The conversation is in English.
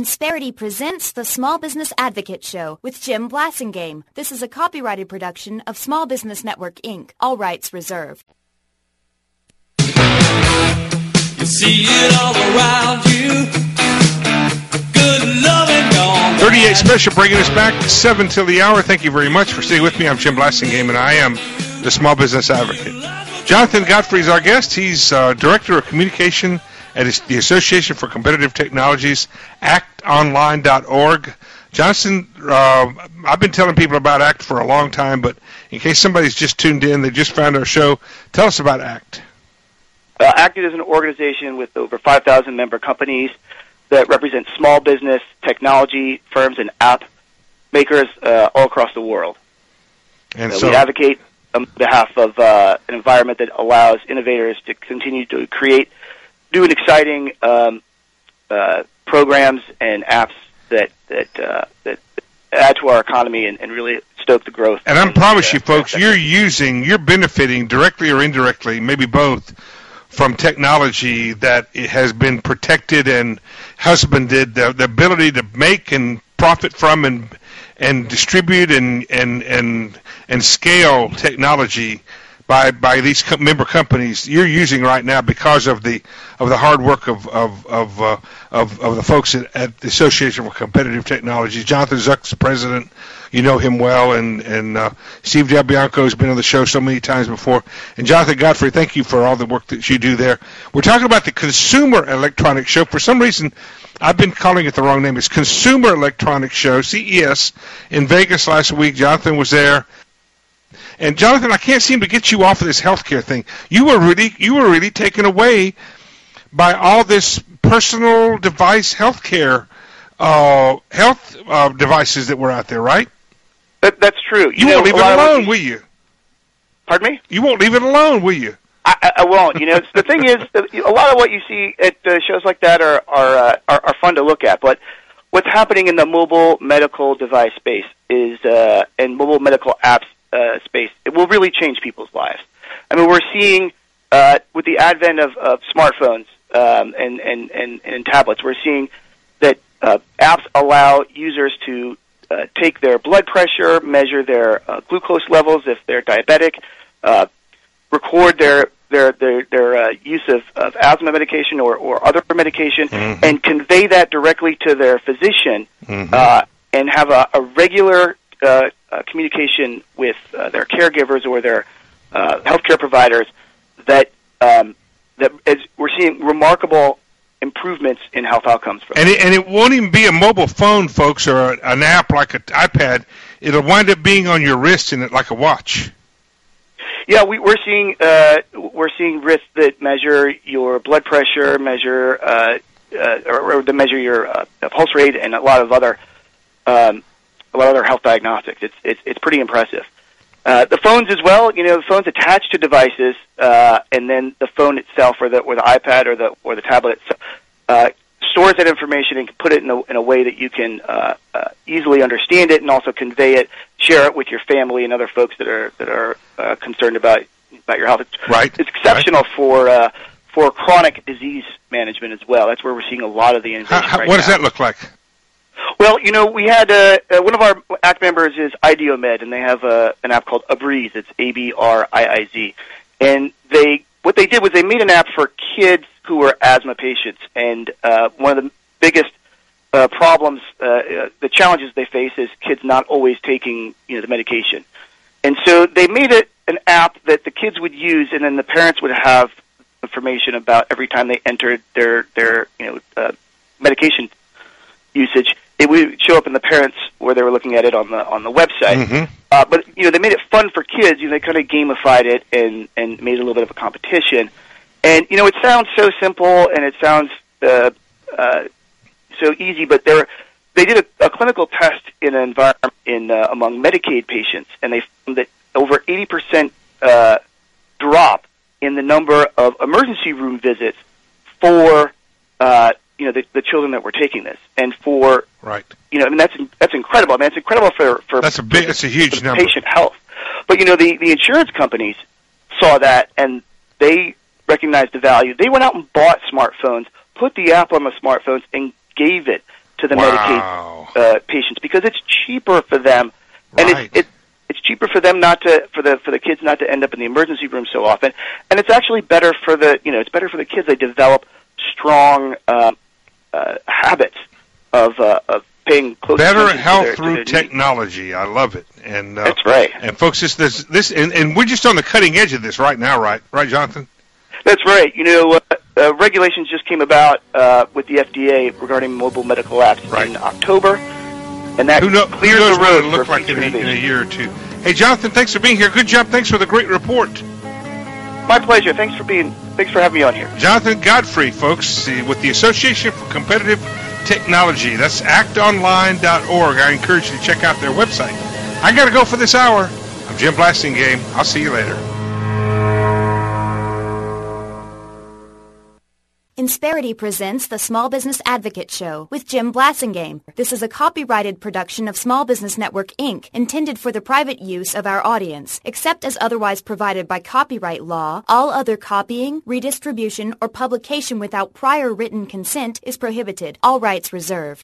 Insperity presents the Small Business Advocate Show with Jim Blasingame. This is a copyrighted production of Small Business Network, Inc. All rights reserved. You see it all around you. Good loving gone. 38 Special bringing us back 7 till the hour. Thank you very much for staying with me. I'm Jim Blasingame, and I am the Small Business Advocate. Jonathan Godfrey is our guest. He's Director of Communication at the Association for Competitive Technologies, actonline.org. Johnson, I've been telling people about ACT for a long time, but in case somebody's just tuned in, they just found our show, tell us about ACT. ACT is an organization with over 5,000 member companies that represent small business, technology firms, and app makers all across the world. And so we advocate on behalf of an environment that allows innovators to continue to create new and exciting programs and apps that add to our economy and really stoke the growth. And I promise you, folks, you're benefiting directly or indirectly, maybe both, from technology that it has been protected and husbanded, the ability to make and profit from and distribute and scale technology by these member companies you're using right now because of the hard work of the folks at the Association for Competitive Technologies. Jonathan Zuck's the president. You know him well, and Steve Del Bianco has been on the show so many times before. And Jonathan Godfrey, thank you for all the work that you do there. We're talking about the Consumer Electronics Show. For some reason, I've been calling it the wrong name. It's Consumer Electronics Show, CES, in Vegas last week. Jonathan was there. And Jonathan, I can't seem to get you off of this healthcare thing. You were really taken away by all this personal device healthcare health devices that were out there, right? That's true. You won't leave it alone, will you? Pardon me? You won't leave it alone, will you? I won't. You know, the thing is, a lot of what you see at shows like that are fun to look at. But what's happening in the mobile medical device space is, and mobile medical apps space, it will really change people's lives. I mean, we're seeing with the advent of smartphones and tablets, we're seeing that apps allow users to take their blood pressure, measure their glucose levels if they're diabetic, record their use of asthma medication or other medication, and convey that directly to their physician, and have a regular communication with their caregivers or their healthcare providers. That we're seeing remarkable improvements in health outcomes from. And it won't even be a mobile phone, folks, or an app like an iPad. It'll wind up being on your wrist and like a watch. Yeah, we're seeing wrists that measure your blood pressure, measure or to measure your pulse rate, and a lot of other health diagnostics. It's pretty impressive. The phones as well. You know, the phones attached to devices, and then the phone itself, or the iPad, or the tablet itself, stores that information and can put it in a way that you can easily understand it and also convey it, share it with your family and other folks that are concerned about your health. Right. It's exceptional for chronic disease management as well. That's where we're seeing a lot of the innovation right now. What does that look like? Well, you know, we had one of our ACT members is IdeoMed, and they have an app called Abriz. It's ABRIIZ, and what they did was they made an app for kids who are asthma patients, and one of the biggest problems, the challenges they face is kids not always taking the medication, and so they made it an app that the kids would use, and then the parents would have information about every time they entered their medication usage. It would show up in the parents where they were looking at it on the website. But they made it fun for kids. They kind of gamified it and made it a little bit of a competition. And it sounds so simple and it sounds so easy, but they did a clinical test in an environment among Medicaid patients, and they found that over 80% drop in the number of emergency room visits for the children that were taking this, and for that's incredible. I mean, it's incredible for that's a huge number. Patient health. But the insurance companies saw that and they recognized the value. They went out and bought smartphones, put the app on the smartphones, and gave it to the Wow. Medicaid patients because it's cheaper for them, and Right. it's cheaper for them not to for the kids not to end up in the emergency room so often, and it's actually better for it's better for the kids. They develop strong habits of paying close Better attention health to their through needs. technology. I love it. And That's right. And folks, this, and we're just on the cutting edge of this right now, right, Jonathan? That's right. Regulations just came about with the FDA regarding mobile medical apps Right. in October, and that Who knows clears what the road it'll look for like in future a innovation. year or two. Hey, Jonathan, thanks for being here. Good job. Thanks for the great report. My pleasure. Thanks for having me on here. Jonathan Godfrey, folks, with the Association for Competitive Technology. That's actonline.org. I encourage you to check out their website. I got to go for this hour. I'm Jim Blasingame. I'll see you later. Insperity presents the Small Business Advocate Show with Jim Blasingame. This is a copyrighted production of Small Business Network, Inc., intended for the private use of our audience. Except as otherwise provided by copyright law, all other copying, redistribution, or publication without prior written consent is prohibited. All rights reserved.